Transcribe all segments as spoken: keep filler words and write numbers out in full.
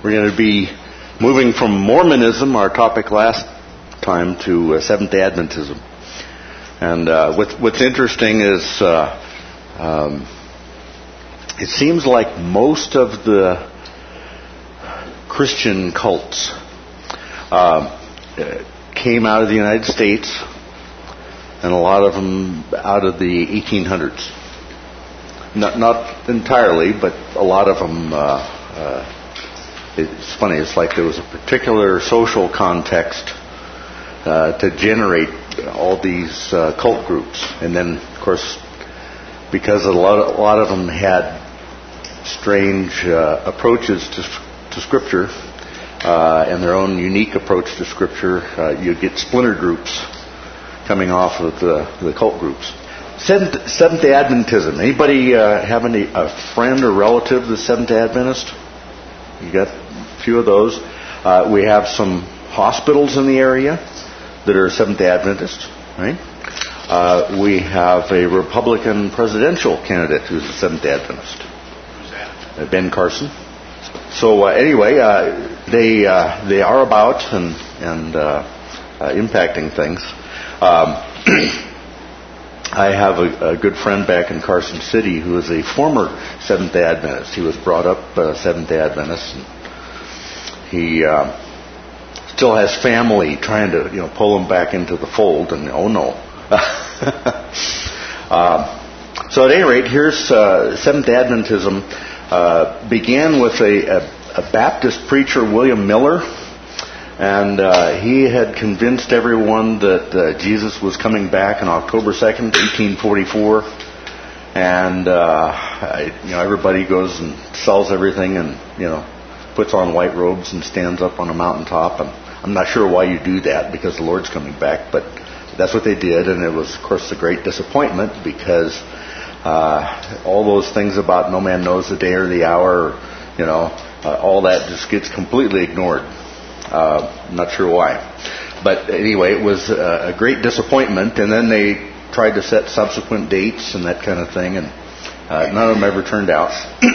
We're going to be moving from Mormonism, our topic last time, to uh, Seventh-day Adventism. And uh, what, what's interesting is uh, um, it seems like most of the Christian cults uh, came out of the United States, and a lot of them out of the eighteen hundreds. Not, not entirely, but a lot of them. Uh, uh, it's funny. It's like there was a particular social context uh, to generate all these uh, cult groups, and then, of course, because a lot of, a lot of them had strange uh, approaches to, to Scripture uh, and their own unique approach to Scripture, uh, you get splinter groups coming off of the, the cult groups. Seventh, Seventh-day Adventism. Anybody uh, have any a friend or relative that's Seventh-day Adventist? You got a few of those. Uh, we have some hospitals in the area that are Seventh-day Adventists, right? Uh, we have a Republican presidential candidate who's a Seventh-day Adventist. Who's that? Uh, Ben Carson. So uh, anyway, uh, they uh, they are about and and uh, uh, impacting things. Um, I have a, a good friend back in Carson City who is a former Seventh-day Adventist. He was brought up uh, Seventh-day Adventist, and he uh, still has family trying to, you know, pull him back into the fold. And oh no. uh, so at any rate, here's uh, Seventh-day Adventism uh, began with a, a, a Baptist preacher, William Miller. And uh, he had convinced everyone that uh, Jesus was coming back on October second, eighteen forty-four. And, uh, I, you know, everybody goes and sells everything and, you know, puts on white robes and stands up on a mountaintop. And I'm not sure why you do that, because the Lord's coming back. But that's what they did. And it was, of course, a great disappointment, because uh, all those things about no man knows the day or the hour, or, you know, uh, all that just gets completely ignored. Uh, I'm not sure why. But anyway, it was uh, a great disappointment, and then they tried to set subsequent dates and that kind of thing, and uh, none of them ever turned out.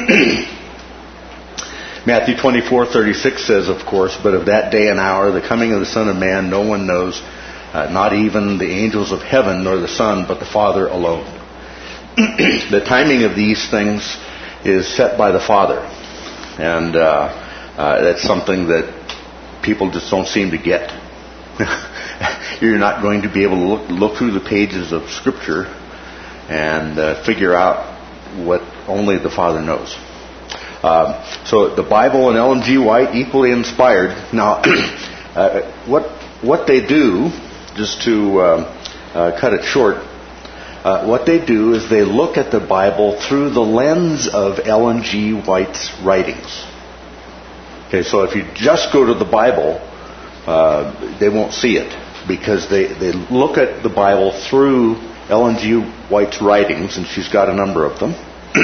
Matthew twenty-four thirty-six says, of course, but of that day and hour, the coming of the Son of Man, no one knows, uh, not even the angels of heaven, nor the Son, but the Father alone. The timing of these things is set by the Father, and uh, uh, that's something that people just don't seem to get. You're not going to be able to look, look through the pages of Scripture and uh, figure out what only the Father knows. Um, so the Bible and Ellen G. White, equally inspired. Now, uh, what what they do, just to um, uh, cut it short, uh, what they do is they look at the Bible through the lens of Ellen G. White's writings. Okay, so if you just go to the Bible, uh, they won't see it, because they, they look at the Bible through Ellen G. White's writings, and she's got a number of them.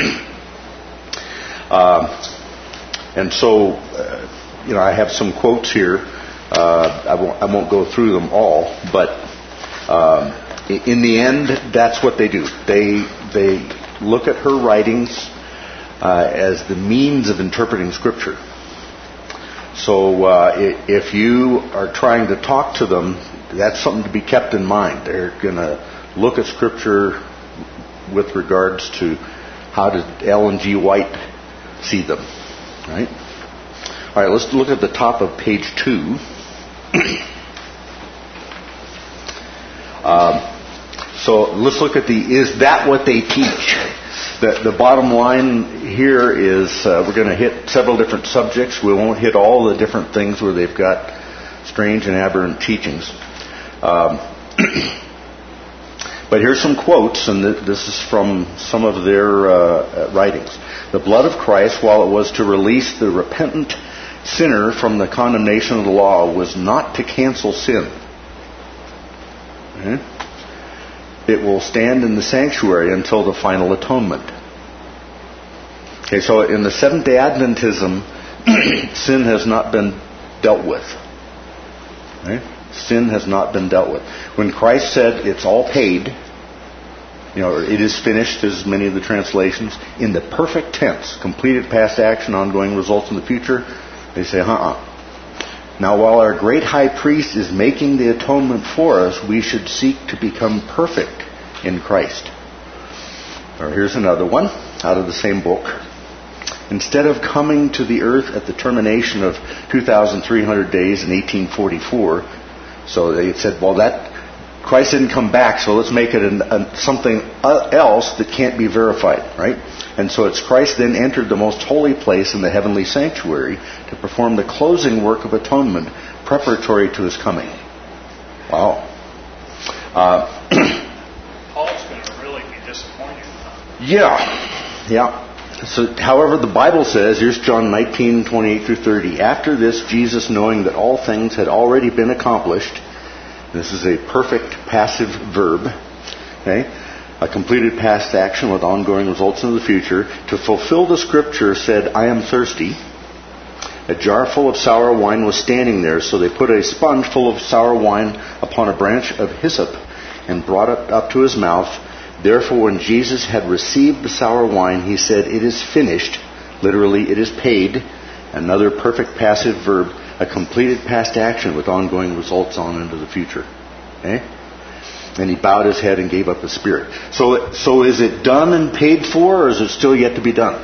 uh, and so, uh, you know, I have some quotes here. Uh, I won't, I won't go through them all, but um, in the end, that's what they do. They they look at her writings uh, as the means of interpreting Scripture. So uh, if you are trying to talk to them, that's something to be kept in mind. They're going to look at Scripture with regards to how did Ellen G. White see them, right? All right, let's look at the top of page two. um, so let's look at the, is that what they teach? The, the bottom line here is uh, we're going to hit several different subjects. We won't hit all the different things where they've got strange and aberrant teachings. Um, but here's some quotes, and th- this is from some of their uh, writings. The blood of Christ, while it was to release the repentant sinner from the condemnation of the law, was not to cancel sin. Mm-hmm. It will stand in the sanctuary until the final atonement. Okay, so in the Seventh-day Adventism, sin has not been dealt with. Right? Sin has not been dealt with. When Christ said it's all paid, you know, it is finished, as many of the translations, in the perfect tense, completed past action, ongoing results in the future, They say, uh-uh. Now, while our great high priest is making the atonement for us, we should seek to become perfect in Christ. Or here's another one out of the same book. Instead of coming to the earth at the termination of two thousand three hundred days in eighteen forty-four, so they said, well, that Christ didn't come back, so let's make it an, a, something else that can't be verified, right? And so it's Christ then entered the most holy place in the heavenly sanctuary to perform the closing work of atonement preparatory to his coming. Wow. Uh, Paul's going to really be disappointed. Yeah. Yeah. So, however, the Bible says, here's John nineteen, twenty-eight through thirty. After this, Jesus, knowing that all things had already been accomplished, this is a perfect passive verb, okay, a completed past action with ongoing results in the future, to fulfill the scripture said, I am thirsty. A jar full of sour wine was standing there, so they put a sponge full of sour wine upon a branch of hyssop and brought it up to his mouth. Therefore, when Jesus had received the sour wine, he said, it is finished. Literally, it is paid. Another perfect passive verb, a completed past action with ongoing results on into the future. Okay? And he bowed his head and gave up his spirit. So, so is it done and paid for, or is it still yet to be done?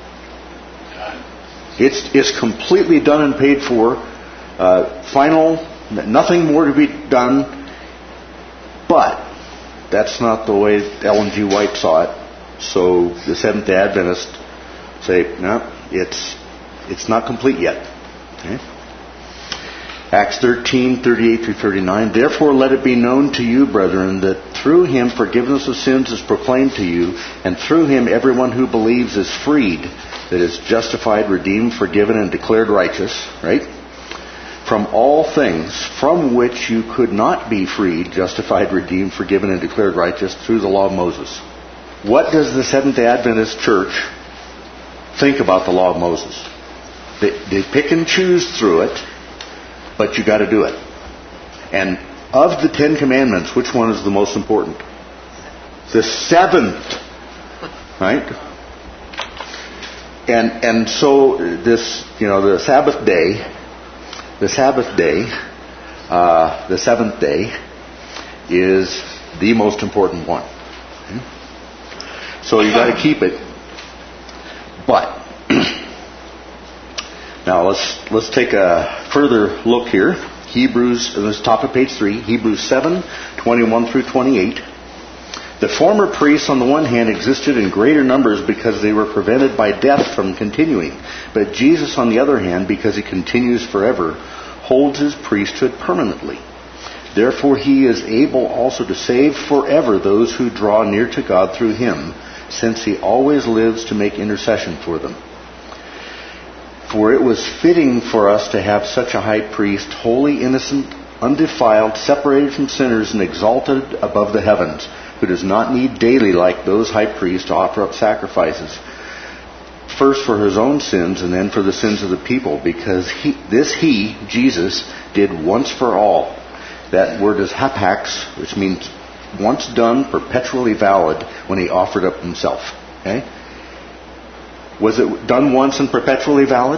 It's, it's completely done and paid for. Uh, final, nothing more to be done. But that's not the way Ellen G. White saw it. So the Seventh-day Adventists say, no, it's it's not complete yet. Okay? Acts thirteen, thirty-eight through thirty-nine. Therefore let it be known to you, brethren, that through him forgiveness of sins is proclaimed to you, and through him everyone who believes is freed, that is justified, redeemed, forgiven, and declared righteous, right? From all things from which you could not be freed, justified, redeemed, forgiven, and declared righteous through the law of Moses. What does the Seventh-day Adventist Church think about the law of Moses? They, they pick and choose through it, but you got to do it. And of the Ten Commandments, which one is the most important? The seventh, right? And and so this, you know, the Sabbath day. The Sabbath day, uh, the seventh day, is the most important one. Okay? So you got to keep it. But now let's let's take a further look here. Hebrews, this is top of page three. Hebrews seven, twenty-one through twenty-eight. The former priests, on the one hand, existed in greater numbers because they were prevented by death from continuing. But Jesus, on the other hand, because he continues forever, holds his priesthood permanently. Therefore, he is able also to save forever those who draw near to God through him, since he always lives to make intercession for them. For it was fitting for us to have such a high priest, holy, innocent, undefiled, separated from sinners, and exalted above the heavens, who does not need daily, like those high priests, to offer up sacrifices, first for his own sins and then for the sins of the people, because he, this he, Jesus, did once for all. That word is hapax, which means once done, perpetually valid, when he offered up himself. Okay? Was it done once and perpetually valid?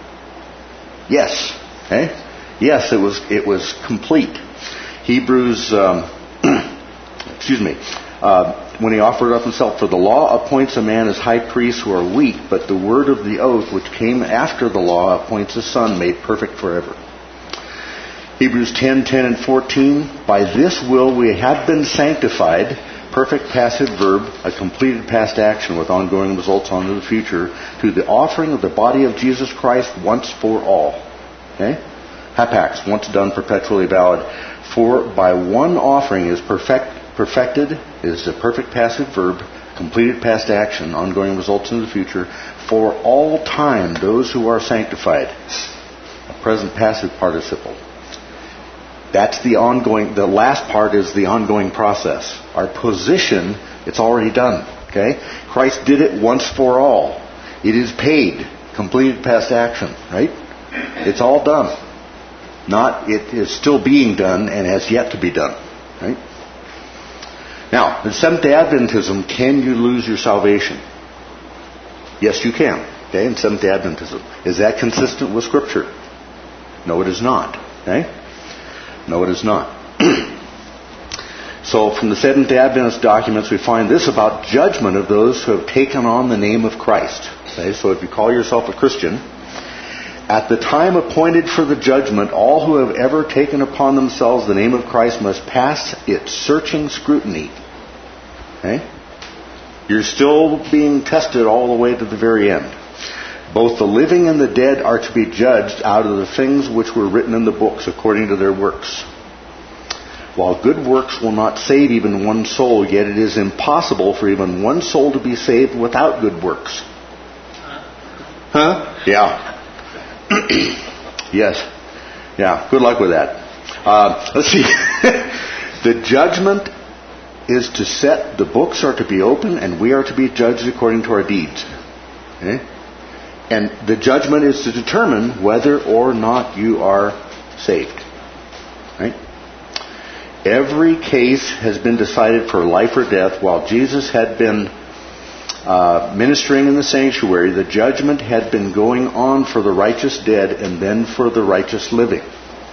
Yes. Okay? Yes, it was. It was complete. Hebrews. Um, excuse me. Uh, when he offered up himself, for the law appoints a man as high priests who are weak, but the word of the oath which came after the law appoints a son made perfect forever. Hebrews ten, ten and fourteen. By this will we have been sanctified. Perfect passive verb, a completed past action with ongoing results on to the future, through the offering of the body of Jesus Christ once for all. Okay? Hapax, once done, perpetually valid. For by one offering is perfect, perfected, is a perfect passive verb, completed past action, ongoing results in the future, for all time those who are sanctified. A present passive participle. That's the ongoing, the last part is the ongoing process. Our position, it's already done. Okay? Christ did it once for all. It is paid. Completed past action. Right? It's all done. Not, it is still being done and has yet to be done. Right? Now, in Seventh-day Adventism, can you lose your salvation? Yes, you can. Okay, in Seventh-day Adventism. Is that consistent with Scripture? No, it is not. Okay? No, it is not. So from the Seventh-day Adventist documents, we find this about judgment of those who have taken on the name of Christ. Okay, so if you call yourself a Christian, at the time appointed for the judgment, all who have ever taken upon themselves the name of Christ must pass its searching scrutiny. Okay? You're still being tested all the way to the very end. Both the living and the dead are to be judged out of the things which were written in the books according to their works. While good works will not save even one soul, yet it is impossible for even one soul to be saved without good works. Huh? Yeah. Yes. Yeah. Good luck with that. Uh, let's see. The judgment is to set, the books are to be open, and we are to be judged according to our deeds. Okay? And the judgment is to determine whether or not you are saved. Right? Every case has been decided for life or death. While Jesus had been uh, ministering in the sanctuary, the judgment had been going on for the righteous dead and then for the righteous living.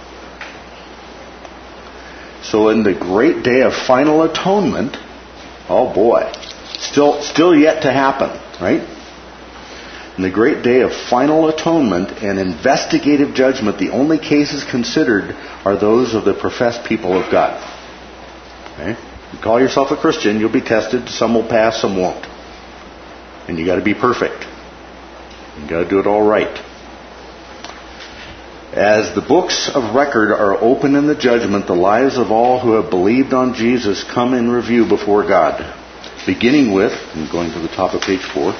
So in the great day of final atonement, oh boy, still still yet to happen, right? In the great day of final atonement and investigative judgment, the only cases considered are those of the professed people of God. Okay? You call yourself a Christian, you'll be tested. Some will pass, some won't. And you got to be perfect. You got to do it all right. As the books of record are open in the judgment, the lives of all who have believed on Jesus come in review before God. Beginning with, I'm going to the top of page four,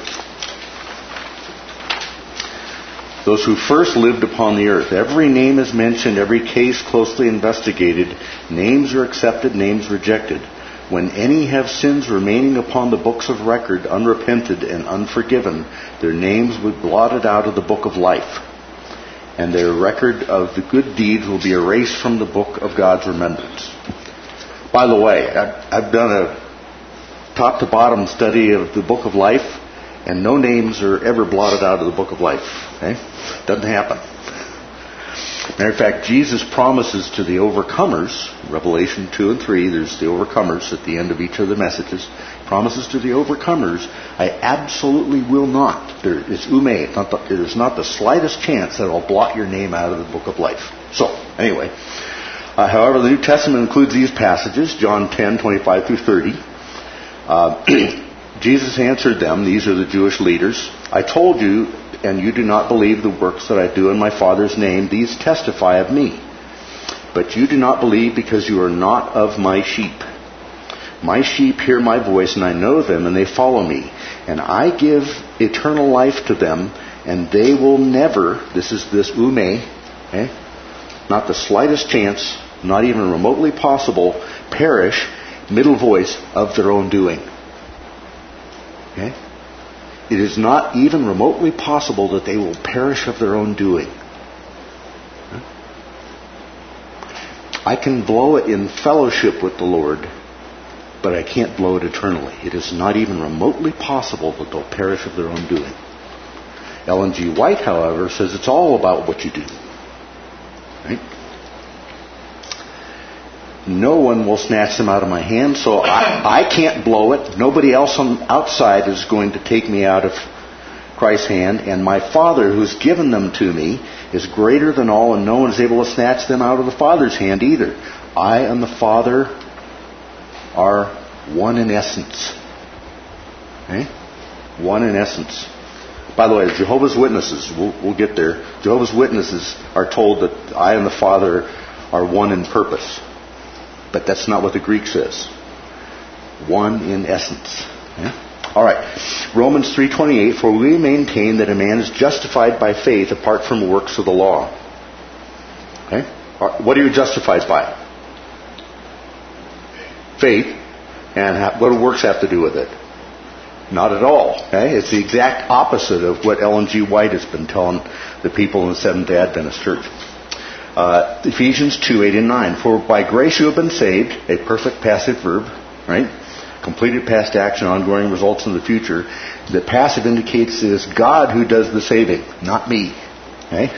those who first lived upon the earth. Every name is mentioned, every case closely investigated. Names are accepted, names rejected. When any have sins remaining upon the books of record, unrepented and unforgiven, their names will be blotted out of the book of life, and their record of the good deeds will be erased from the book of God's remembrance. By the way, I've done a top to bottom study of the book of life, and no names are ever blotted out of the book of life. Okay? Doesn't happen. Matter of fact, Jesus promises to the overcomers, Revelation two and three, there's the overcomers at the end of each of the messages, promises to the overcomers, I absolutely will not, there is ume, it's not the, there's not the slightest chance that I'll blot your name out of the book of life. So, anyway, uh, however, the New Testament includes these passages, John ten, twenty-five through thirty. Uh, Jesus answered them, these are the Jewish leaders, I told you, and you do not believe the works that I do in my Father's name. These testify of me. But you do not believe because you are not of my sheep. My sheep hear my voice, and I know them, and they follow me. And I give eternal life to them, and they will never, this is this ume, okay, not the slightest chance, not even remotely possible, perish, middle voice, of their own doing. Okay? It is not even remotely possible that they will perish of their own doing. I can blow it in fellowship with the Lord, but I can't blow it eternally. It is not even remotely possible that they'll perish of their own doing. Ellen G. White, however, says it's all about what you do. Right? No one will snatch them out of my hand, so I, I can't blow it. Nobody else on outside is going to take me out of Christ's hand. And my Father, who's given them to me, is greater than all, and no one is able to snatch them out of the Father's hand either. I and the Father are one in essence. Okay? One in essence. By the way, Jehovah's Witnesses, we'll, we'll get there. Jehovah's Witnesses are told that I and the Father are one in purpose. But that's not what the Greek says. One in essence. Yeah? All right. Romans three twenty-eight, for we maintain that a man is justified by faith apart from works of the law. Okay? What are you justified by? Faith. And what do works have to do with it? Not at all. Okay? It's the exact opposite of what Ellen G. White has been telling the people in the Seventh-day Adventist Church. Uh, Ephesians two, eight and nine. For by grace you have been saved, a perfect passive verb, right? completed past action, ongoing results in the future. The passive indicates it is God who does the saving, not me. Okay?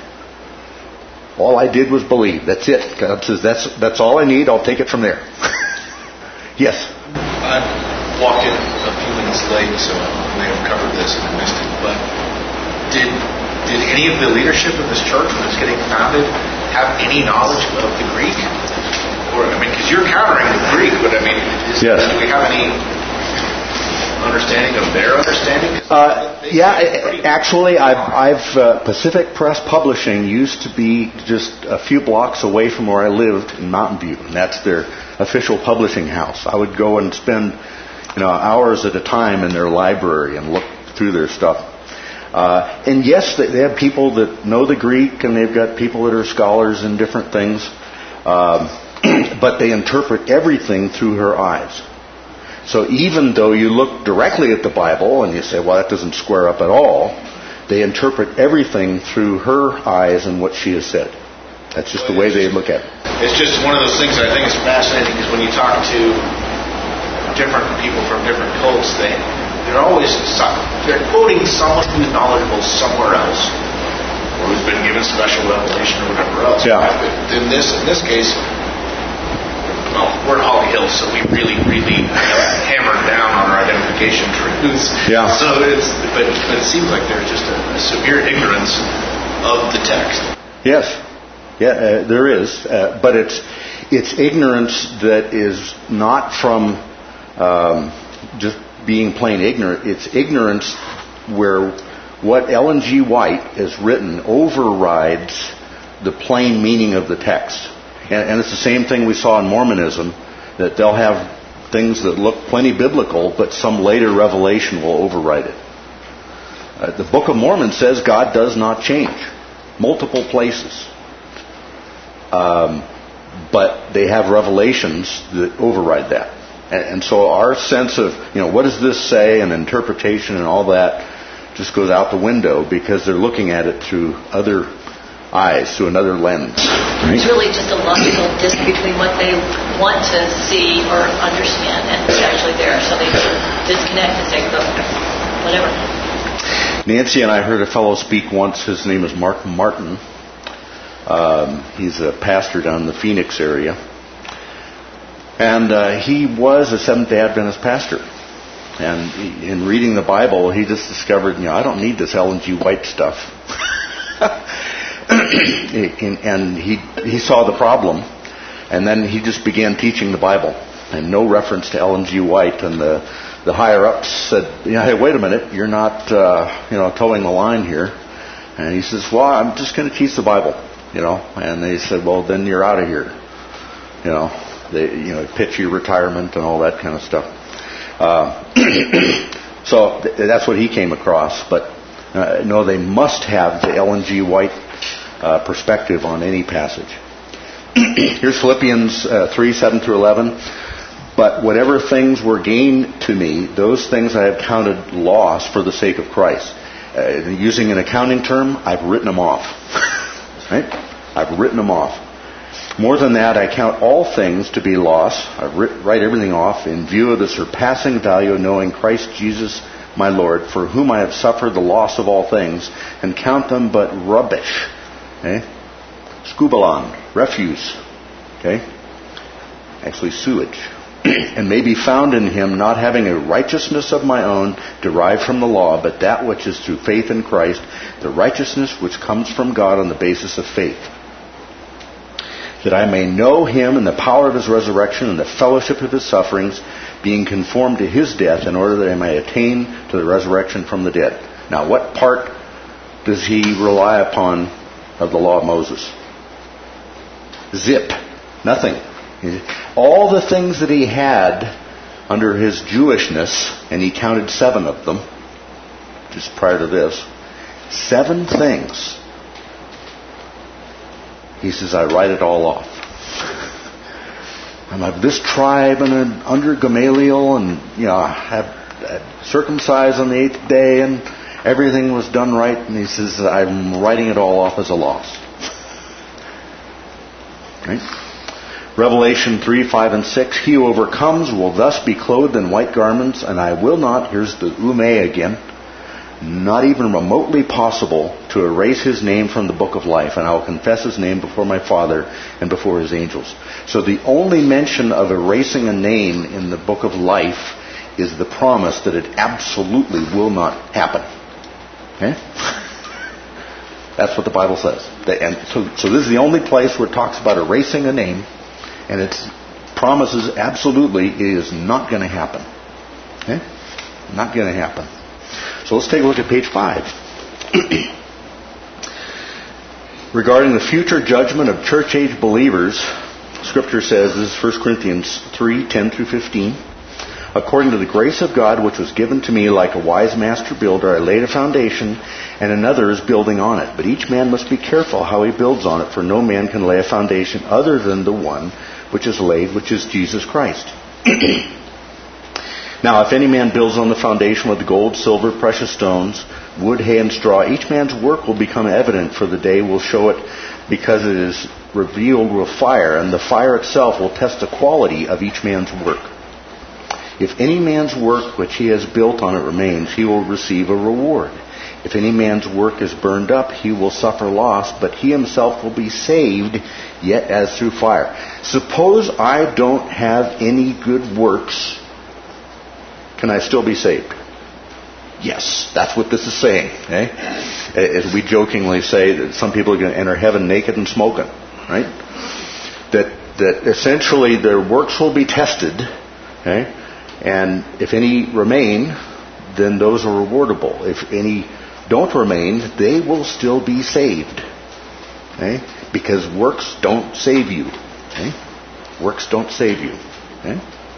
All I did was believe. That's it. God says, that's that's all I need. I'll take it from there. Yes? I walked in a few minutes late, so I may have covered this and I missed it. But did did any of the leadership of this church, when it's getting founded, have any knowledge of the Greek? Or, I mean, because you're countering the Greek, but I mean, is, yes. do we have any understanding of their understanding? Uh, yeah, actually, I've, I've uh, Pacific Press Publishing used to be just a few blocks away from where I lived in Mountain View, and that's their official publishing house. I would go and spend, you know, hours at a time in their library and look through their stuff. Uh, and yes, they, they have people that know the Greek, and they've got people that are scholars in different things, um, but they interpret everything through her eyes. So even though you look directly at the Bible and you say, well, that doesn't square up at all, they interpret everything through her eyes and what she has said. That's just well, the way they look at it. It's just one of those things that I think is fascinating, because when you talk to different people from different cults, they, they're always they're quoting someone who's knowledgeable somewhere else, or who's been given special revelation or whatever else. Yeah. In this, in this case, well, we're in Holly Hills, so we really, really hammered down on our identification truths. Yeah. So it's, but, but it seems like there's just a, a severe ignorance of the text. Yes. Yeah, uh, there is, uh, but it's it's ignorance that is not from um, just being plain ignorant. It's ignorance where what Ellen G. White has written overrides the plain meaning of the text. And, and it's the same thing we saw in Mormonism, that they'll have things that look plenty biblical, but some later revelation will override it. Uh, the Book of Mormon says God does not change. Multiple places. Um, but they have revelations that override that. And, and so our sense of, you know, what does this say, and interpretation and all that just goes out the window, because they're looking at it through other eyes, through another lens. Right? It's really just a logical disc between what they want to see or understand and what's actually there. So they disconnect and say, oh, whatever. Nancy and I heard a fellow speak once. His name is Mark Martin. Um, he's a pastor down in the Phoenix area. And uh, he was a Seventh-day Adventist pastor. And he, in reading the Bible, he just discovered, you know, I don't need this Ellen G. White stuff. And he he saw the problem. And then he just began teaching the Bible. And no reference to Ellen G. White. And the, the higher-ups said, you know, hey, wait a minute, you're not, uh, you know, towing the line here. And he says, well, I'm just going to teach the Bible. You know, and they said, well, then you're out of here. You know, they, you know, pitch your retirement and all that kind of stuff. Uh, so th- that's what he came across. But uh, no, they must have the Ellen G. White uh, perspective on any passage. Here's Philippians uh, three, seven through eleven. But whatever things were gained to me, those things I have counted loss for the sake of Christ. Uh, using an accounting term, I've written them off. Right? I've written them off. More than that, I count all things to be loss. I write everything off in view of the surpassing value of knowing Christ Jesus my Lord, for whom I have suffered the loss of all things, and count them but rubbish. Okay? Scubalon, refuse. Okay? Actually sewage. And may be found in him, not having a righteousness of my own derived from the law, but that which is through faith in Christ, the righteousness which comes from God on the basis of faith. That I may know him and the power of his resurrection and the fellowship of his sufferings, being conformed to his death, in order that I may attain to the resurrection from the dead. Now, what part does he rely upon of the law of Moses? Zip. Nothing. All the things that he had under his Jewishness, and he counted seven of them, just prior to this, seven things. He says, I write it all off. I'm of this tribe and I'm under Gamaliel, and you know, I have uh, circumcised on the eighth day, and everything was done right. And he says, I'm writing it all off as a loss. Right? Revelation three, five, and six, he who overcomes will thus be clothed in white garments, and I will not, here's the ume again, not even remotely possible to erase his name from the book of life, and I will confess his name before my Father and before his angels. So the only mention of erasing a name in the book of life is the promise that it absolutely will not happen. Okay? That's what the Bible says. And so, so this is the only place where it talks about erasing a name, and it promises absolutely it is not going to happen. Okay? Not going to happen. So let's take a look at page five. Regarding the future judgment of church age believers, Scripture says, this is First Corinthians three, ten through fifteen. According to the grace of God which was given to me like a wise master builder, I laid a foundation, and another is building on it. But each man must be careful how he builds on it, for no man can lay a foundation other than the one which is laid, which is Jesus Christ. Now, if any man builds on the foundation with gold, silver, precious stones, wood, hay, and straw, each man's work will become evident, for the day will show it, because it is revealed with fire, and the fire itself will test the quality of each man's work. If any man's work which he has built on it remains, he will receive a reward. If any man's work is burned up, he will suffer loss, but he himself will be saved, yet as through fire. Suppose I don't have any good works, can I still be saved? Yes, that's what this is saying. Eh? As we jokingly say, that some people are going to enter heaven naked and smoking, right? That that essentially their works will be tested, okay? And if any remain, then those are rewardable. If any don't remain, they will still be saved, okay? Because works don't save you. Okay? Works don't save you. Okay?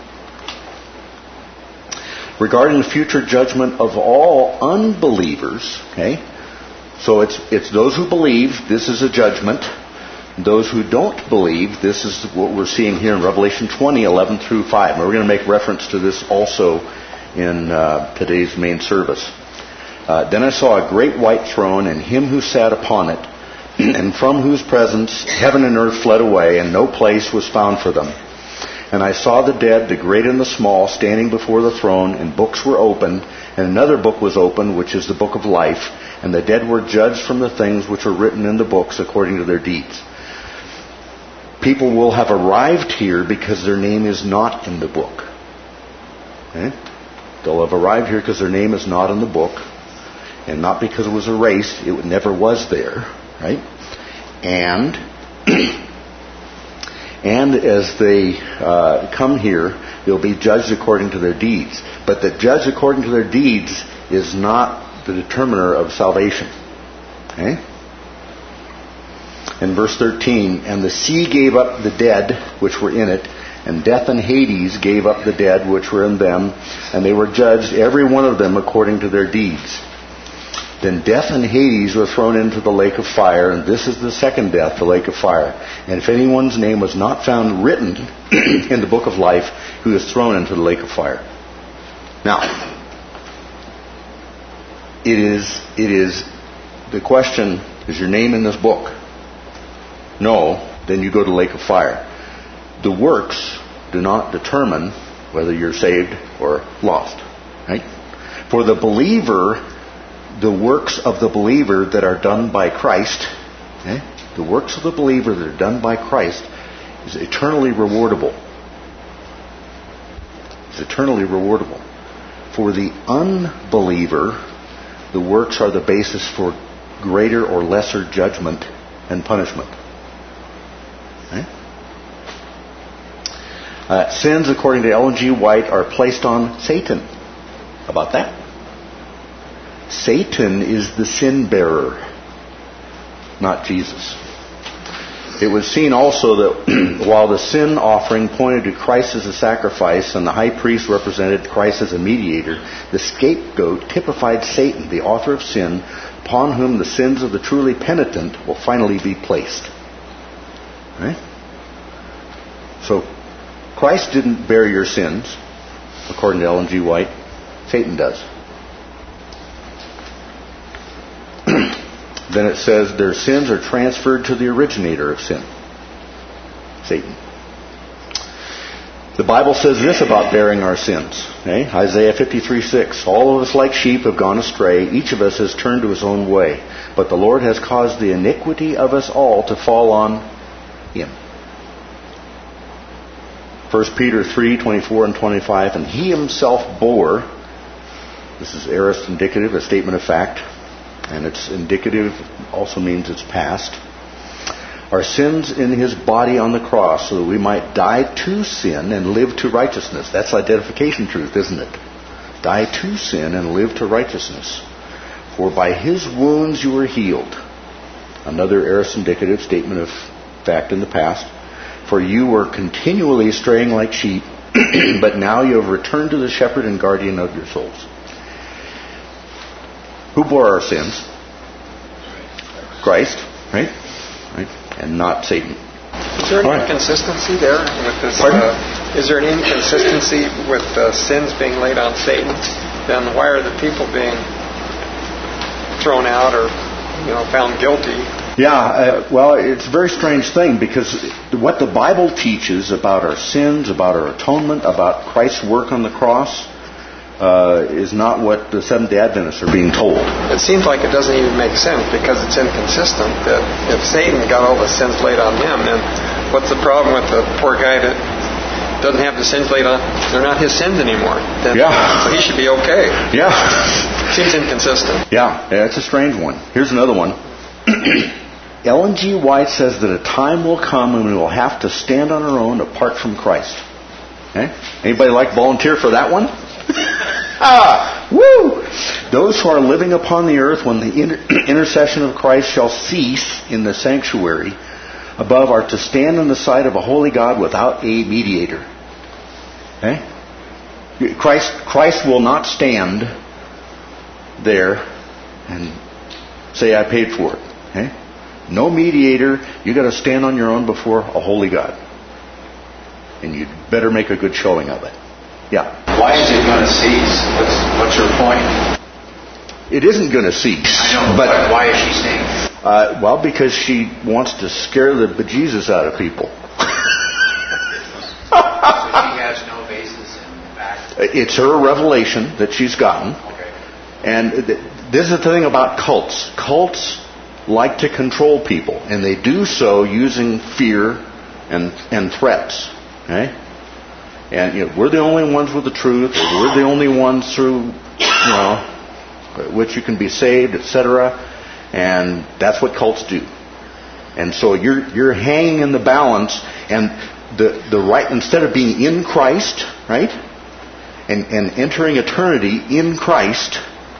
Regarding the future judgment of all unbelievers, okay? So it's it's those who believe, this is a judgment. Those who don't believe, this is what we're seeing here in Revelation twenty, eleven through five. And we're going to make reference to this also in uh, today's main service. Uh, then I saw a great white throne and him who sat upon it, and from whose presence heaven and earth fled away, and no place was found for them. And I saw the dead, the great and the small, standing before the throne, and books were opened, and another book was opened, which is the book of life, and the dead were judged from the things which are written in the books according to their deeds. People will have arrived here because their name is not in the book. Okay? They'll have arrived here because their name is not in the book, and not because it was erased. It never was there, right? And and as they uh, come here, they'll be judged according to their deeds. But the judge according to their deeds is not the determiner of salvation. Okay? In verse thirteen, and the sea gave up the dead which were in it, and death and Hades gave up the dead which were in them, and they were judged every one of them according to their deeds. Then death and Hades were thrown into the lake of fire, and this is the second death, the lake of fire. And if anyone's name was not found written in the book of life, he was thrown into the lake of fire. Now, it is, it is, the question, is your name in this book? No, then you go to the lake of fire. The works do not determine whether you're saved or lost. Right? For the believer, the works of the believer that are done by Christ, okay, the works of the believer that are done by Christ is eternally rewardable. It's eternally rewardable. For the unbeliever, the works are the basis for greater or lesser judgment and punishment. Okay? Uh, sins, according to Ellen G. White, are placed on Satan. How about that? Satan is the sin bearer, not Jesus. It was seen also that while the sin offering pointed to Christ as a sacrifice and the high priest represented Christ as a mediator, the scapegoat typified Satan, the author of sin, upon whom the sins of the truly penitent will finally be placed. Right? So, Christ didn't bear your sins, according to Ellen G. White. Satan does. Then it says their sins are transferred to the originator of sin, Satan. The Bible says this about bearing our sins. Okay? Isaiah fifty-three six. All of us like sheep have gone astray. Each of us has turned to his own way. But the Lord has caused the iniquity of us all to fall on him. First Peter three twenty-four and twenty-five. And he himself bore. This is aorist indicative, a statement of fact. And it's indicative also means it's past. Our sins in his body on the cross so that we might die to sin and live to righteousness. That's identification truth, isn't it? Die to sin and live to righteousness. For by his wounds you were healed. Another aorist indicative statement of fact in the past. For you were continually straying like sheep, but now you have returned to the shepherd and guardian of your souls. Who bore our sins? Christ, right? Right? And not Satan. Is there any All right. inconsistency there with this? Pardon? Uh, is there an inconsistency with uh, sins being laid on Satan? Then why are the people being thrown out or, you know, found guilty? Yeah, uh, well, it's a very strange thing because what the Bible teaches about our sins, about our atonement, about Christ's work on the cross, uh, is not what the Seventh-day Adventists are being told. It seems like it doesn't even make sense because it's inconsistent. That if Satan got all the sins laid on him, then what's the problem with the poor guy that doesn't have the sins laid on? They're not his sins anymore. Then, Yeah. so he should be okay. Yeah. Seems inconsistent. Yeah, it's a strange one. Here's another one. Ellen G. White says that a time will come when we will have to stand on our own apart from Christ. Okay? Anybody like volunteer for that one? ah, woo! Those who are living upon the earth when the inter- intercession of Christ shall cease in the sanctuary above are to stand on the side of a holy God without a mediator. Okay? Christ, Christ will not stand there and say, I paid for it. Okay? No mediator. You got to stand on your own before a holy God. And you'd better make a good showing of it. Yeah. Why is it going to cease? What's, what's your point? It isn't going to cease. I know, but, but why is she saying that? Uh, well, because she wants to scare the bejesus out of people. So she has no basis in fact. It's her revelation that she's gotten. Okay. And th- this is the thing about cults. Cults like to control people, and they do so using fear and and threats. Okay? And you know, we're the only ones with the truth. We're the only ones through, you know, which you can be saved, et cetera. And that's what cults do. And so you're you're hanging in the balance, and the the right instead of being in Christ, right, and and entering eternity in Christ,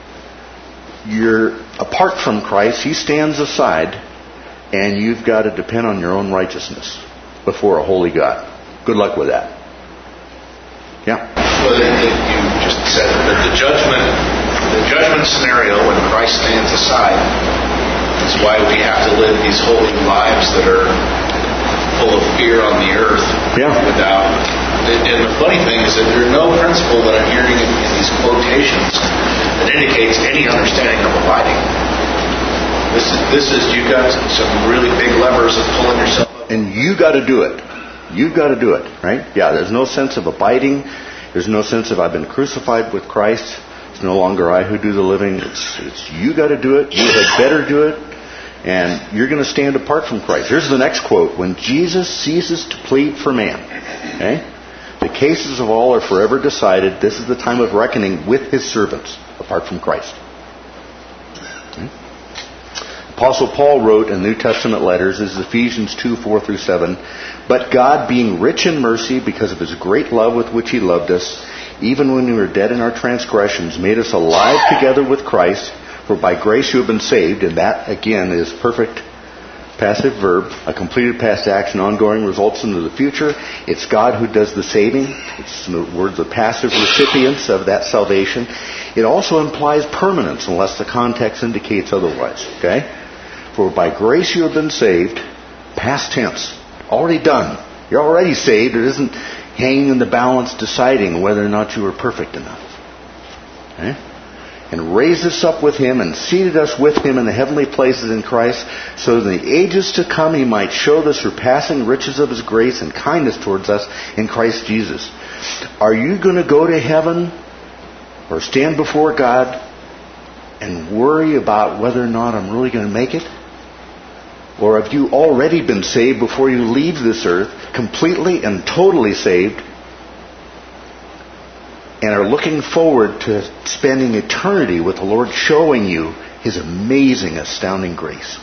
you're apart from Christ. He stands aside, and you've got to depend on your own righteousness before a holy God. Good luck with that. Yeah. Well, then you just said that the judgment, the judgment scenario when Christ stands aside is why we have to live these holy lives that are full of fear on the earth. Yeah. Without, and the funny thing is that there's no principle that I'm hearing in, in these quotations that indicates any understanding of abiding. This is this is you got some really big levers of pulling yourself up. And you got to do it. You've got to do it, right? Yeah, there's no sense of abiding. There's no sense of I've been crucified with Christ. It's no longer I who do the living. It's, it's you got to do it. You had better do it. And you're going to stand apart from Christ. Here's the next quote. When Jesus ceases to plead for man, okay, the cases of all are forever decided. This is the time of reckoning with his servants, apart from Christ. Okay? Apostle Paul wrote in New Testament letters, this is Ephesians two, four through seven, but God, being rich in mercy because of his great love with which he loved us, even when we were dead in our transgressions, made us alive together with Christ, for by grace you have been saved, and that, again, is perfect passive verb, a completed past action, ongoing results into the future. It's God who does the saving. It's in the words of passive recipients of that salvation. It also implies permanence, unless the context indicates otherwise. Okay? For by grace you have been saved, past tense, already done. You're already saved. It isn't hanging in the balance deciding whether or not you are perfect enough. Okay? and raised us up with Him and seated us with Him in the heavenly places in Christ, so that in the ages to come He might show the surpassing riches of His grace and kindness towards us in Christ Jesus. Are you going to go to heaven or stand before God and worry about whether or not I'm really going to make it? Or have you already been saved before you leave this earth, completely and totally saved, and are looking forward to spending eternity with the Lord, showing you His amazing, astounding grace?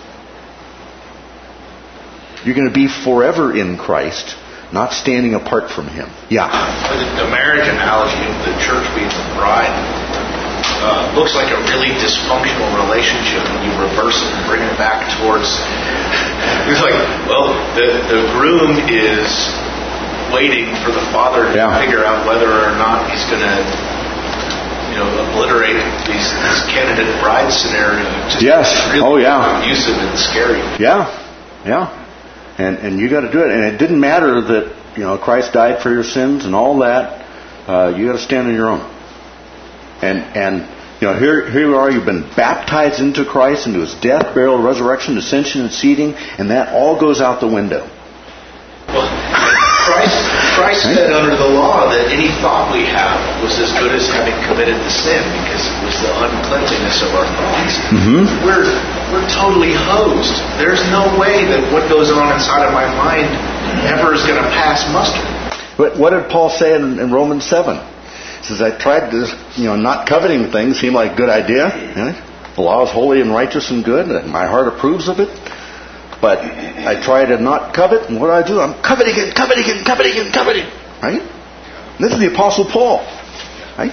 You're going to be forever in Christ, not standing apart from Him. Yeah. The, the marriage analogy of the church being the bride uh, looks like a really dysfunctional relationship when you reverse it and bring it back towards. It's like, well, the the groom is waiting for the father to yeah. figure out whether or not he's going to, you know, obliterate these, this candidate bride scenario. Just yes. Really oh, yeah. abusive and scary. Yeah. Yeah. And and you got to do it. And it didn't matter that, you know, Christ died for your sins and all that. Uh, you got to stand on your own. And and you know, here here you are. You've been baptized into Christ, into His death, burial, resurrection, ascension, and seating, and that all goes out the window. Well, Christ, Christ said under the law that any thought we have was as good as having committed the sin, because it was the uncleanliness of our thoughts. Mm-hmm. We're we're totally hosed. There's no way that what goes on inside of my mind ever is going to pass muster. But what did Paul say in, in Romans seven? He says, I tried to, you know, not coveting things seemed like a good idea. You know? The law is holy and righteous and good, and my heart approves of it. But I try to not covet, and what do I do? I'm coveting and coveting and coveting and coveting. Right? And this is the Apostle Paul. Right?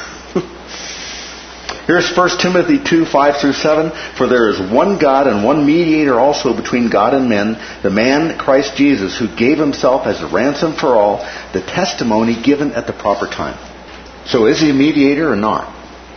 Here's First Timothy two, five through seven. For there is one God and one mediator also between God and men, the man Christ Jesus, who gave Himself as a ransom for all, the testimony given at the proper time. So is He a mediator or not?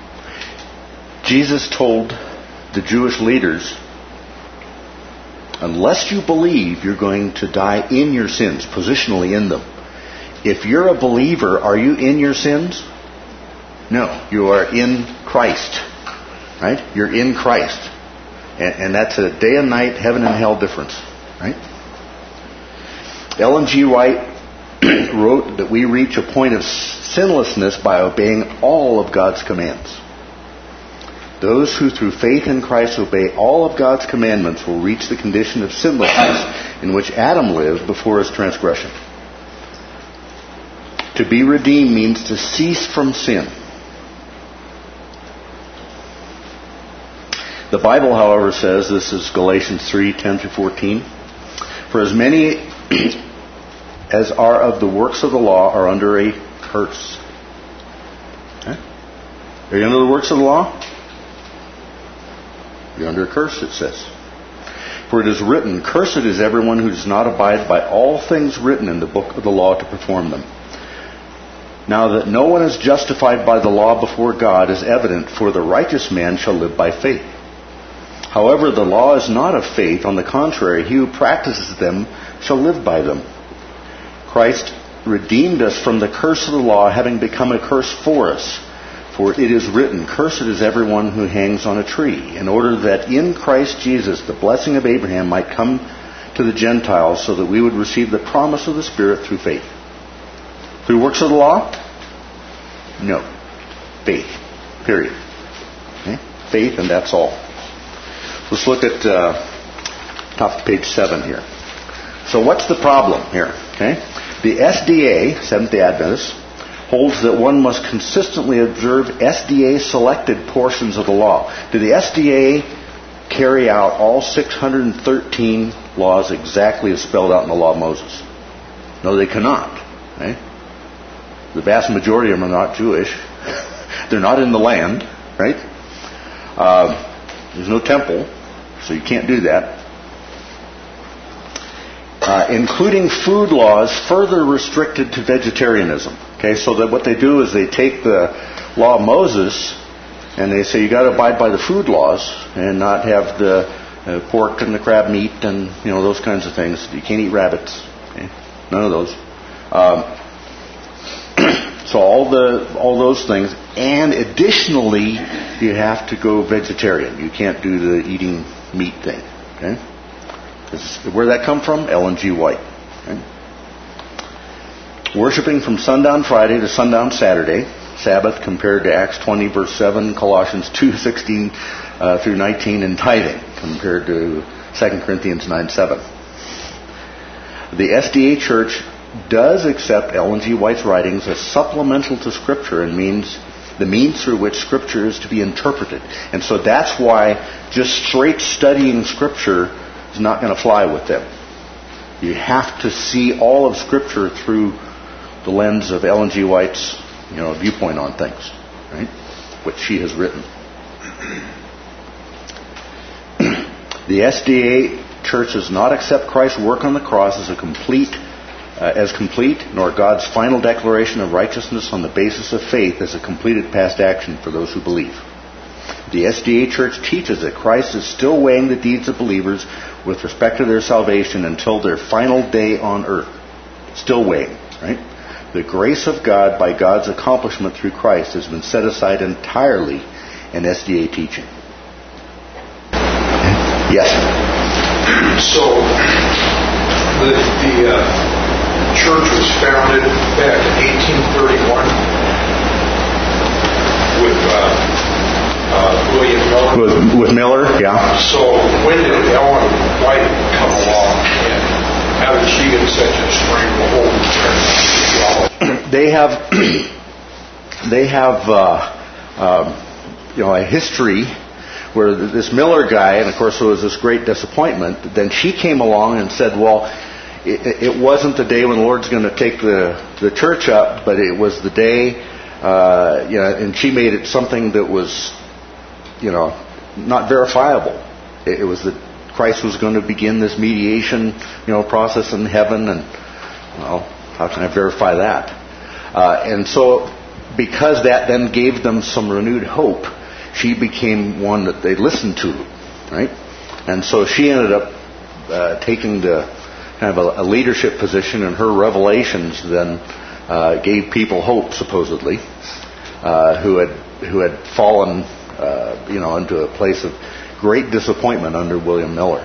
Jesus told the Jewish leaders, unless you believe, you're going to die in your sins, positionally in them. If you're a believer, are you in your sins? No, you are in Christ. Right? You're in Christ. And, and that's a day and night, heaven and hell difference. Right? Ellen G. White wrote that we reach a point of sinlessness by obeying all of God's commands. Those who through faith in Christ obey all of God's commandments will reach the condition of sinlessness in which Adam lived before his transgression. To be redeemed means to cease from sin. The Bible, however, says, this is Galatians three, ten through fourteen, for as many as are of the works of the law are under a curse. Okay? Are you under the works of the law? You're under a curse, it says. For it is written, cursed is everyone who does not abide by all things written in the book of the law to perform them. Now that no one is justified by the law before God is evident, for the righteous man shall live by faith. However, the law is not of faith. On the contrary, he who practices them shall live by them. Christ redeemed us from the curse of the law, having become a curse for us. For it is written, cursed is everyone who hangs on a tree, in order that in Christ Jesus the blessing of Abraham might come to the Gentiles, so that we would receive the promise of the Spirit through faith. Through works of the law? No. Faith. Period. Okay? Faith, and that's all. Let's look at uh, top of page seven here. So what's the problem here? Okay, the S D A, Seventh-day Adventists, holds that one must consistently observe S D A selected portions of the law. Did the S D A carry out all six hundred thirteen laws exactly as spelled out in the Law of Moses? No, they cannot. Okay? The vast majority of them are not Jewish. They're not in the land, right? Uh, there's no temple, so you can't do that. Uh, including food laws further restricted to vegetarianism. Okay, so that what they do is they take the Law of Moses and they say you got to abide by the food laws and not have the uh, pork and the crab meat and you know those kinds of things. You can't eat rabbits. Okay? None of those. Um, So all the all those things, and additionally, you have to go vegetarian. You can't do the eating meat thing. Okay, where that come from? Ellen G. White. Okay? Worshipping from sundown Friday to sundown Saturday, Sabbath compared to Acts twenty verse seven, Colossians two sixteen uh, through nineteen, and tithing compared to Second Corinthians nine seven. The S D A Church does accept Ellen G. White's writings as supplemental to Scripture and means the means through which Scripture is to be interpreted. And so that's why just straight studying Scripture is not going to fly with them. You have to see all of Scripture through the lens of Ellen G. White's, you know, viewpoint on things, right? Which she has written. The S D A Church does not accept Christ's work on the cross as a complete Uh, as complete, nor God's final declaration of righteousness on the basis of faith as a completed past action for those who believe. The S D A Church teaches that Christ is still weighing the deeds of believers with respect to their salvation until their final day on earth. Still weighing, right? The grace of God by God's accomplishment through Christ has been set aside entirely in S D A teaching. Yes? So, the... the uh church was founded back in eighteen thirty-one with uh, uh, William Miller. With, with Miller, yeah. So when did Ellen White come along, and how did she get such a stranglehold on theology? They have, they have, uh, um, you know, a history where this Miller guy, and of course there was this great disappointment. Then she came along and said, well, It, it wasn't the day when the Lord's going to take the, the church up, but it was the day, uh, you know, and she made it something that was, you know, not verifiable. It, it was that Christ was going to begin this mediation, you know, process in heaven, and, well, how can I verify that? Uh, and so, because that then gave them some renewed hope, she became one that they listened to, right? And so she ended up uh, taking the kind of a, a leadership position, and her revelations then uh, gave people hope, supposedly, uh, who had who had fallen, uh, you know, into a place of great disappointment under William Miller.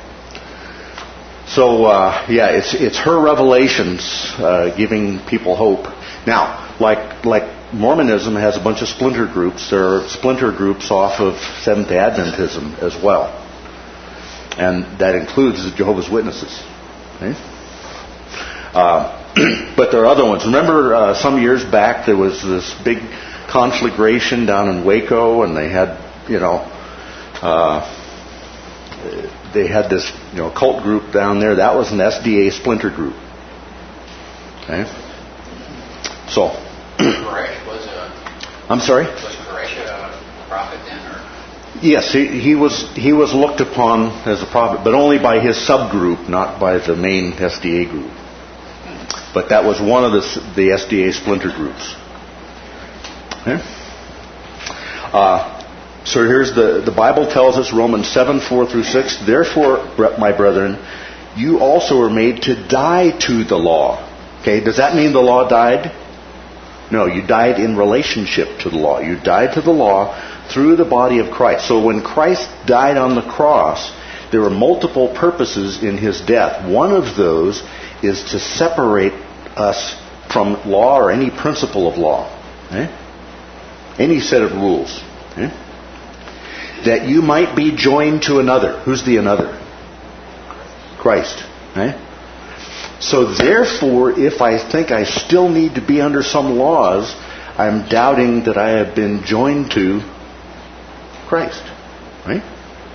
So uh, yeah, it's it's her revelations uh, giving people hope. Now, like like Mormonism has a bunch of splinter groups. There are splinter groups off of Seventh Adventism as well, and that includes the Jehovah's Witnesses. Okay. Uh, but there are other ones. Remember uh, some years back there was this big conflagration down in Waco, and they had, you know, uh, they had this, you know, cult group down there. That was an S D A splinter group. Okay. So. Koresh was a. I'm sorry. Was Koresh a prophet then, or? Yes, he, he was he was looked upon as a prophet, but only by his subgroup, not by the main S D A group. But that was one of the the S D A splinter groups. Okay. Uh, so here's the the Bible tells us, Romans seven four through six. Therefore, my brethren, you also are made to die to the law. Okay, does that mean the law died? No, you died in relationship to the law. You died to the law through the body of Christ. So when Christ died on the cross, there were multiple purposes in his death. One of those is to separate us from law or any principle of law. Okay? Any set of rules. Okay? That you might be joined to another. Who's the another? Christ. Okay? So therefore, if I think I still need to be under some laws, I'm doubting that I have been joined to Christ. Right?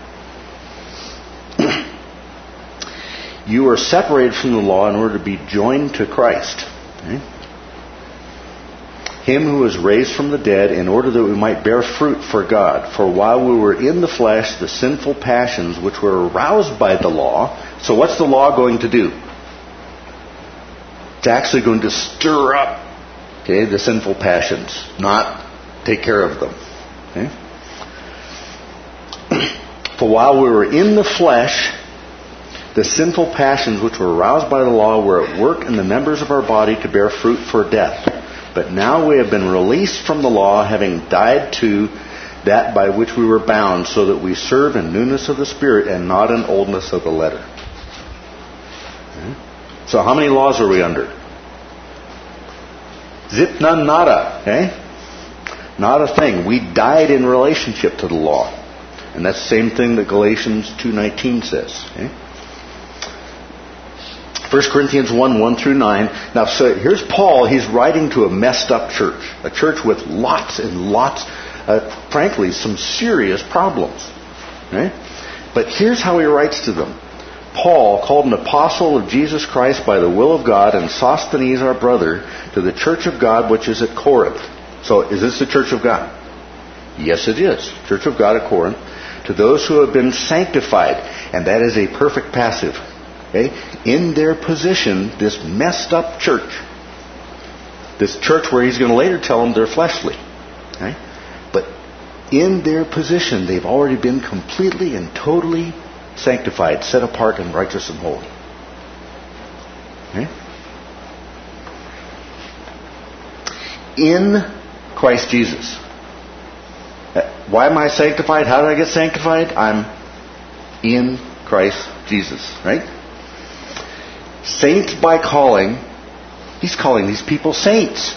You are separated from the law in order to be joined to Christ. Okay? Him who was raised from the dead in order that we might bear fruit for God. For while we were in the flesh, the sinful passions which were aroused by the law. So what's the law going to do? It's actually going to stir up, okay, the sinful passions, not take care of them. Okay? For while we were in the flesh, the sinful passions which were aroused by the law were at work in the members of our body to bear fruit for death. But now we have been released from the law, having died to that by which we were bound, so that we serve in newness of the Spirit and not in oldness of the letter. Okay. So how many laws are we under? Zip, none, nada. Okay? Not a thing. We died in relationship to the law. And that's the same thing that Galatians two nineteen says. Okay? First Corinthians one, one through nine. Now, so here's Paul. He's writing to a messed up church. A church with lots and lots, uh, frankly, some serious problems. Okay? But here's how he writes to them. Paul, called an apostle of Jesus Christ by the will of God, and Sosthenes our brother, to the church of God which is at Corinth. So, is this the church of God? Yes, it is. Church of God at Corinth. To those who have been sanctified. And that is a perfect passive. Okay? In their position, this messed up church. This church where he's going to later tell them they're fleshly. Okay? But in their position, they've already been completely and totally sanctified, set apart and righteous and holy. Okay? In Christ Jesus. Why am I sanctified? How did I get sanctified? I'm in Christ Jesus. Right? Saints by calling. He's calling these people saints.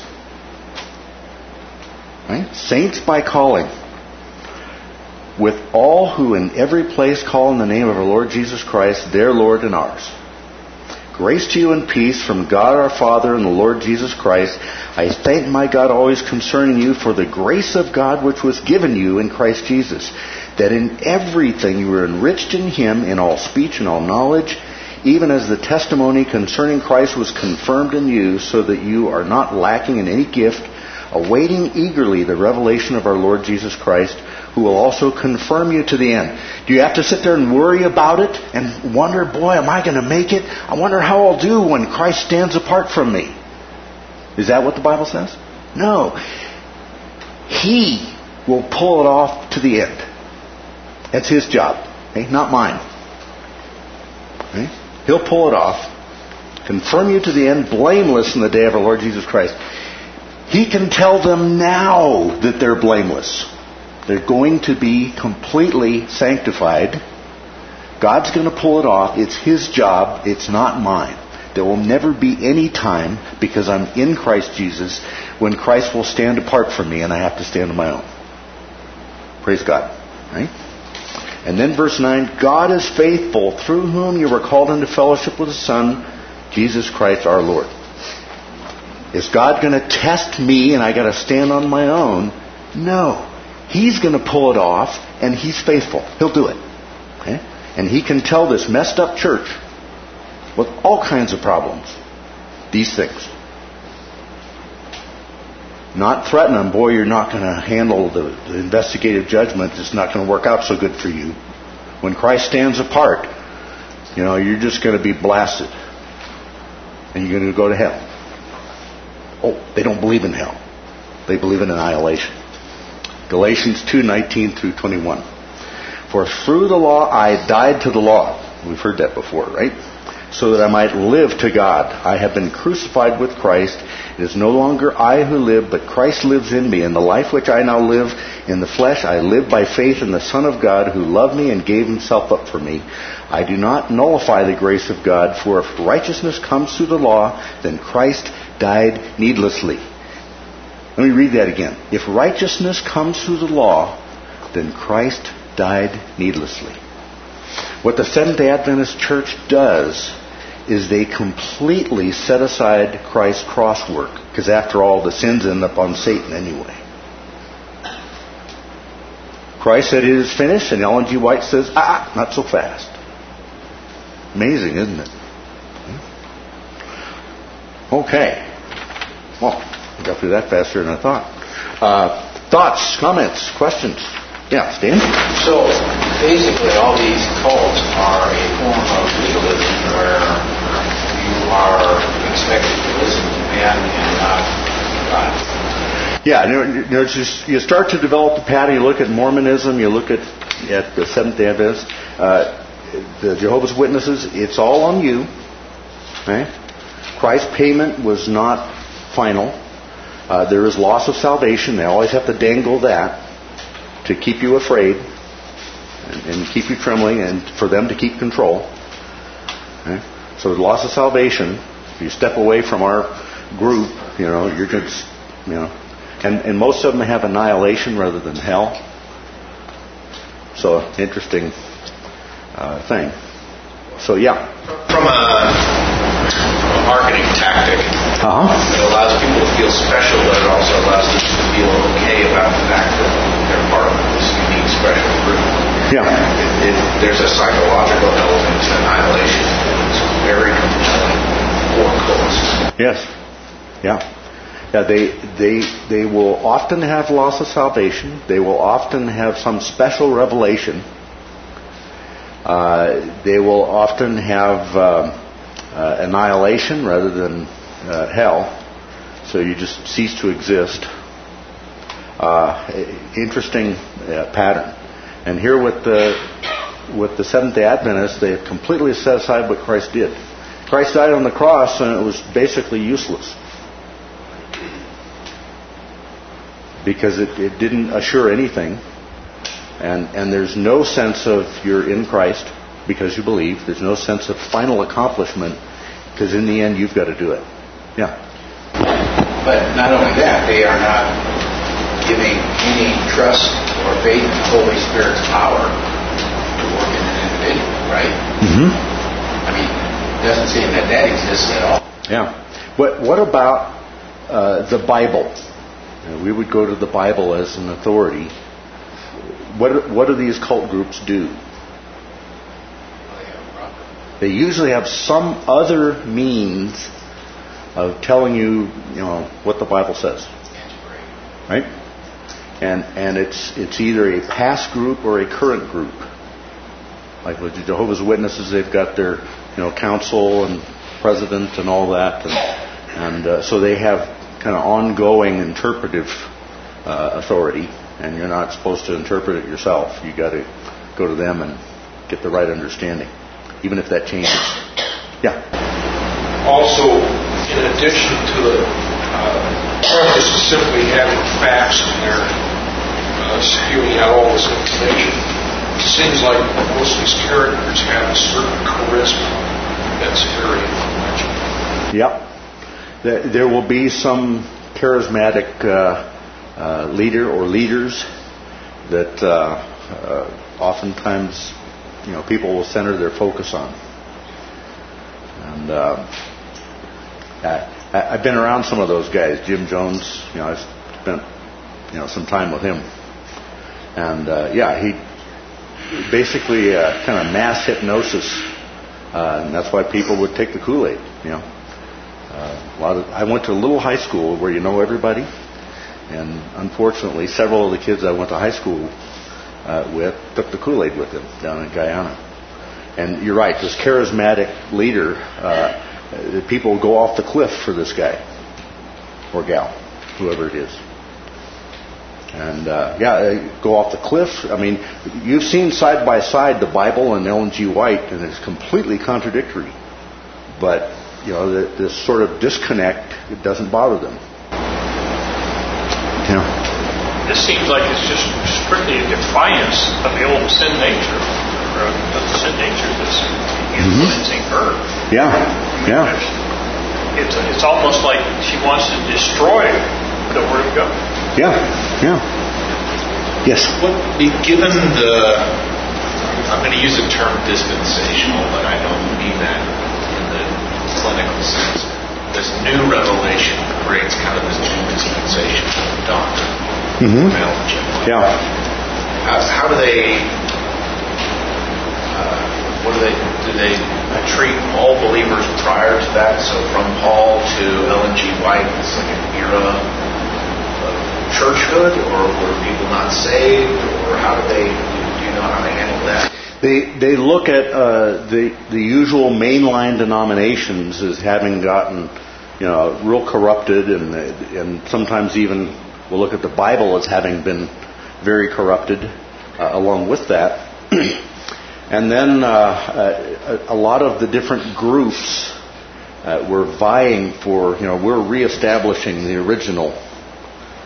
Right? Saints by calling. With all who in every place call in the name of our Lord Jesus Christ, their Lord and ours. Grace to you and peace from God our Father and the Lord Jesus Christ. I thank my God always concerning you for the grace of God which was given you in Christ Jesus, that in everything you were enriched in Him, in all speech and all knowledge, even as the testimony concerning Christ was confirmed in you, so that you are not lacking in any gift, awaiting eagerly the revelation of our Lord Jesus Christ, who will also confirm you to the end. Do you have to sit there and worry about it and wonder, boy, am I going to make it? I wonder how I'll do when Christ stands apart from me. Is that what the Bible says? No. He will pull it off to the end. That's His job, okay? Not mine. Okay? He'll pull it off, confirm you to the end, blameless in the day of our Lord Jesus Christ. He can tell them now that they're blameless. They're going to be completely sanctified. God's going to pull it off. It's His job. It's not mine. There will never be any time, because I'm in Christ Jesus, when Christ will stand apart from me and I have to stand on my own. Praise God. Right? And then verse nine, God is faithful, through whom you were called into fellowship with His Son, Jesus Christ our Lord. Is God going to test me and I got to stand on my own? No. He's going to pull it off, and He's faithful. He'll do it. Okay? And He can tell this messed up church with all kinds of problems these things. Not threaten them, boy, you're not going to handle the, the investigative judgment. It's not going to work out so good for you. When Christ stands apart, you know, you're just going to be blasted. And you're going to go to hell. Oh, they don't believe in hell. They believe in annihilation. Galatians two nineteen through twenty-one. For through the law I died to the law. We've heard that before, right? So that I might live to God. I have been crucified with Christ. It is no longer I who live, but Christ lives in me. And the life which I now live in the flesh, I live by faith in the Son of God, who loved me and gave Himself up for me. I do not nullify the grace of God, for if righteousness comes through the law, then Christ died needlessly. Let me read that again. If righteousness comes through the law, then Christ died needlessly. What the Seventh-day Adventist Church does is they completely set aside Christ's cross work. Because after all, the sins end up on Satan anyway. Christ said it is finished, and Ellen G. White says, ah, not so fast. Amazing, isn't it? Okay. Well, I got through that faster than I thought. Uh, thoughts, comments, questions? Yeah, Stan? So, basically, all these cults are a form of legalism where you are expected to listen to men and not God. Yeah, you know, just, you start to develop the pattern. You look at Mormonism, you look at, at the Seventh-day Adventists, uh, the Jehovah's Witnesses, it's all on you. Right? Christ's payment was not final. Uh, there is loss of salvation. They always have to dangle that to keep you afraid and, and keep you trembling, and for them to keep control. Okay? So the loss of salvation. If you step away from our group, you know, you're just, you know, and, and most of them have annihilation rather than hell. So, interesting uh, thing. So, yeah. From a, from a marketing tactic, uh-huh. It allows people to feel special, but it also allows them to feel okay about the fact that they're part of this unique, special group. Yeah. It, it, there's a psychological element to annihilation. It's very compelling for cults. Yes. Yeah. Yeah. They they they will often have loss of salvation. They will often have some special revelation. Uh, they will often have uh, uh, annihilation rather than uh, hell. So you just cease to exist. Uh, interesting uh, pattern. And here with the with the Seventh-day Adventists, they have completely set aside what Christ did. Christ died on the cross, and it was basically useless because it, it didn't assure anything. And and there's no sense of you're in Christ because you believe. There's no sense of final accomplishment because in the end you've got to do it. Yeah. But not only that, they are not giving any trust or faith in the Holy Spirit's power to work in an individual, right? Mm-hmm. I mean, it doesn't seem that that exists at all. Yeah. What what about uh, the Bible? You know, we would go to the Bible as an authority. What what do these cult groups do? They usually have some other means of telling you, you know, what the Bible says, right? And and it's it's either a past group or a current group. Like with the Jehovah's Witnesses, they've got their, you know, council and president and all that, and, and uh, so they have kind of ongoing interpretive uh, authority. And you're not supposed to interpret it yourself. You got to go to them and get the right understanding, even if that changes. Yeah. Also, in addition to the uh, purpose of simply having facts in there, uh, spewing out all this information, it seems like most of these characters have a certain charisma that's very influential. Yep. There will be some charismatic Uh, Uh, leader or leaders that uh, uh, oftentimes, you know, people will center their focus on. And uh, I, I've been around some of those guys. Jim Jones, you know, I've spent, you know, some time with him. And uh, yeah, he basically uh, kind of mass hypnosis, uh, and that's why people would take the Kool-Aid. You know, uh, a lot of, I went to a little high school where you know everybody. And unfortunately, several of the kids I went to high school uh, with took the Kool-Aid with them down in Guyana. And you're right, this charismatic leader, uh, people go off the cliff for this guy or gal, whoever it is. And uh, yeah, they go off the cliff. I mean, you've seen side by side the Bible and Ellen G. White, and it's completely contradictory. But you know, the, this sort of disconnect, it doesn't bother them. Yeah. This seems like it's just strictly a defiance of the old sin nature, or of the sin nature that's influencing mm-hmm. her. Yeah, yeah. It's it's almost like she wants to destroy the Word of God. Yeah, yeah. Yes. What, given the, I'm going to use the term dispensational, but I don't mean that in the clinical sense. This new revelation creates kind of this new dispensation of doctrine. Mm-hmm. Yeah. How, how do they? Uh, what do they? Do they treat all believers prior to that? So from Paul to Ellen G. White, it's like an era of churchhood, or were people not saved, or how do they? Do you know how they handle that? They they look at uh, the the usual mainline denominations as having gotten, you know, real corrupted, and and sometimes even we'll look at the Bible as having been very corrupted uh, along with that. And then uh, a, a lot of the different groups uh, were vying for, you know, we're reestablishing the original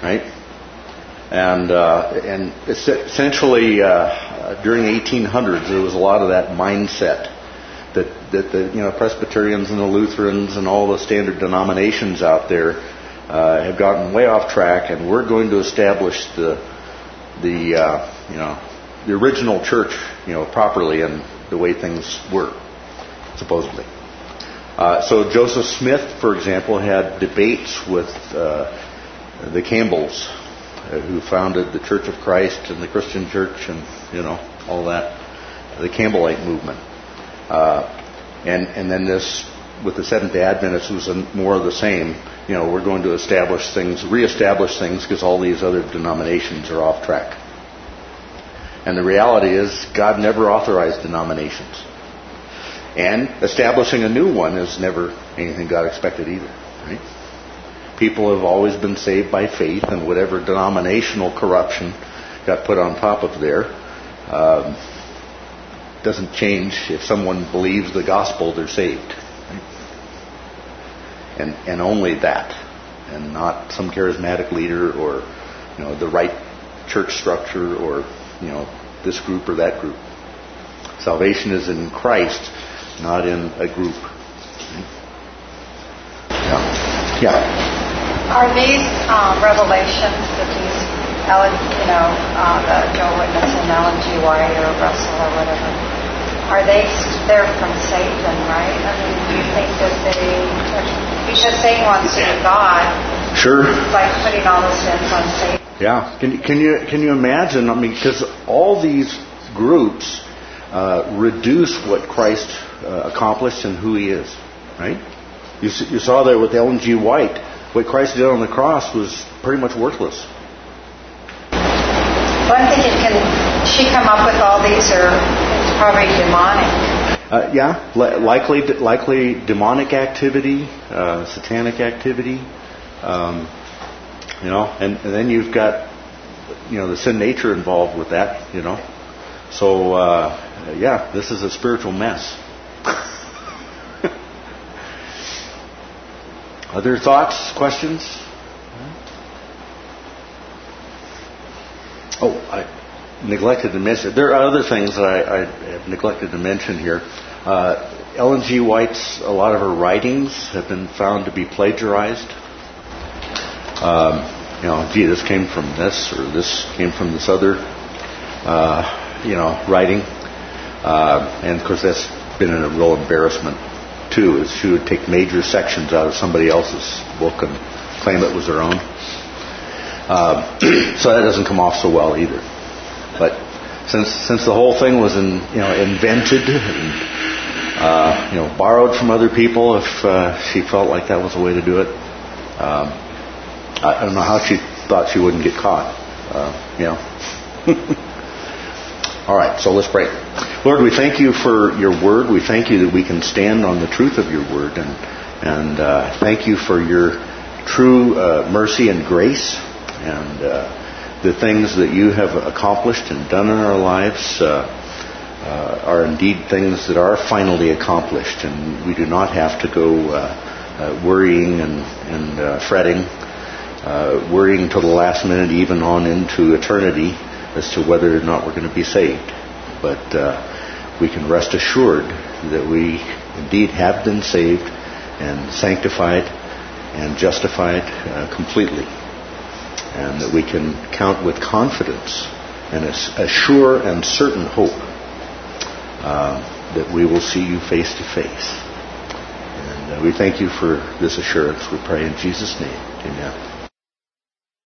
right? And uh, and essentially uh, during the eighteen hundreds, there was a lot of that mindset that that the you know Presbyterians and the Lutherans and all the standard denominations out there uh, have gotten way off track, and we're going to establish the the uh, you know the original church you know properly and the way things were supposedly. Uh, so Joseph Smith, for example, had debates with uh, the Campbells, uh, who founded the Church of Christ and the Christian Church, and you know all that, the Campbellite movement. Uh, and and then this with the Seventh-day Adventists was a, more of the same. You know, we're going to establish things, reestablish things, because all these other denominations are off track. And the reality is, God never authorized denominations. And establishing a new one is never anything God expected either, right? People have always been saved by faith, and whatever denominational corruption got put on top of there um, doesn't change. If someone believes the gospel, they're saved. Right? And and only that, and not some charismatic leader or you know the right church structure or you know this group or that group. Salvation is in Christ, not in a group. Yeah. Yeah. Are these um, revelations that these, Ellen, you know, uh, the Joe Witness and Ellen G. White or Russell or whatever, are they they're from Satan, right? I mean, do you think that they, because Satan wants to be God, sure, like putting all the sins on Satan? Yeah. Can can you can you imagine? I mean, because all these groups uh, reduce what Christ uh, accomplished and who He is, right? You you saw that with Ellen G. White. What Christ did on the cross was pretty much worthless. Well, I'm thinking, can she come up with all these, or it's probably demonic? Uh, yeah, li- likely likely demonic activity, uh, satanic activity. Um, you know, and, and then you've got you know the sin nature involved with that. You know, so uh, yeah, this is a spiritual mess. Other thoughts, questions? Oh, I neglected to mention. There are other things that I, I have neglected to mention here. Uh, Ellen G. White's, a lot of her writings have been found to be plagiarized. Um, you know, gee, this came from this, or this came from this other, uh, you know, writing. Uh, and of course, that's been a real embarrassment too, is she would take major sections out of somebody else's book and claim it was her own. Uh, so that doesn't come off so well either. But since since the whole thing was in, you know invented and uh, you know borrowed from other people, if uh, she felt like that was the way to do it, um, I, I don't know how she thought she wouldn't get caught. Uh, you know. All right, so let's pray. Lord, we thank you for your word. We thank you that we can stand on the truth of your word, and and uh, thank you for your true uh, mercy and grace, and uh, the things that you have accomplished and done in our lives uh, uh, are indeed things that are finally accomplished, and we do not have to go uh, uh, worrying and, and uh, fretting, uh, worrying till the last minute, even on into eternity, as to whether or not we're going to be saved. But uh, we can rest assured that we indeed have been saved and sanctified and justified uh, completely, and that we can count with confidence and a, a sure and certain hope uh, that we will see you face to face. And uh, we thank you for this assurance. We pray in Jesus' name. Amen.